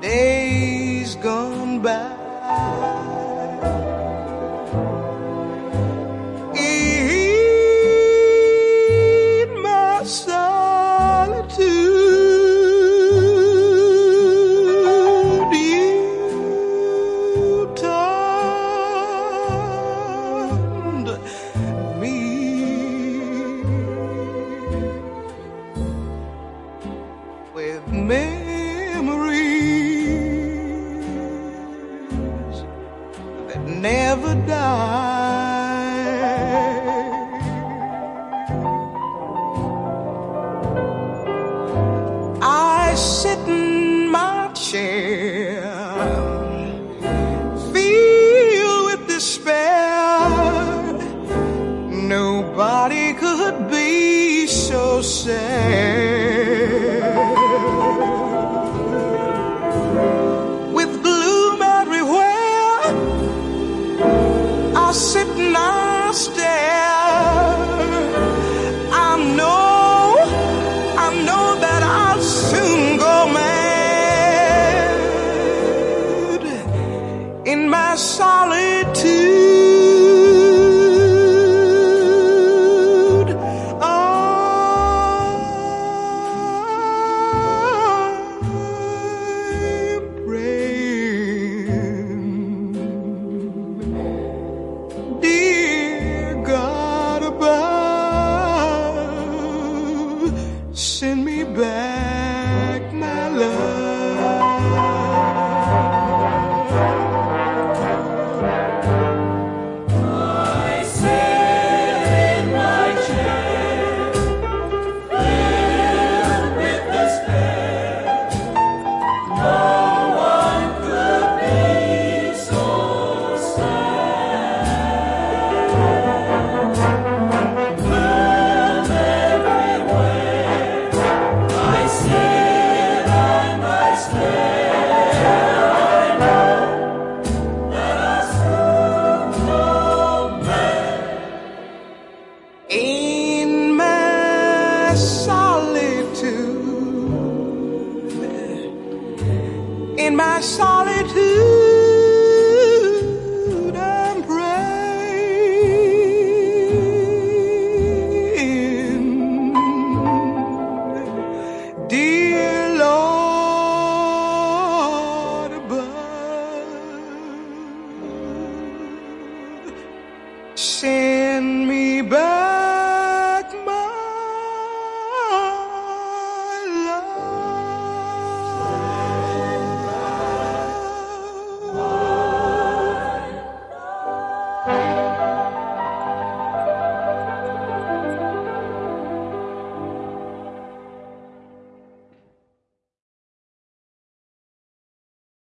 days gone by. In my solitude, you turned me with memories that never die. I sit in my chair, filled with despair. Nobody could be so sad. With gloom everywhere, I sit and I stare. I know that I'll soon go mad in my solitude. I'm praying, dear God above, send me back my love. I sit in my chair, filled with despair. No one could be so sad. Gloom everywhere, I sit and I stare. I know that I'll soon go mad. In my solitude, in my solitude.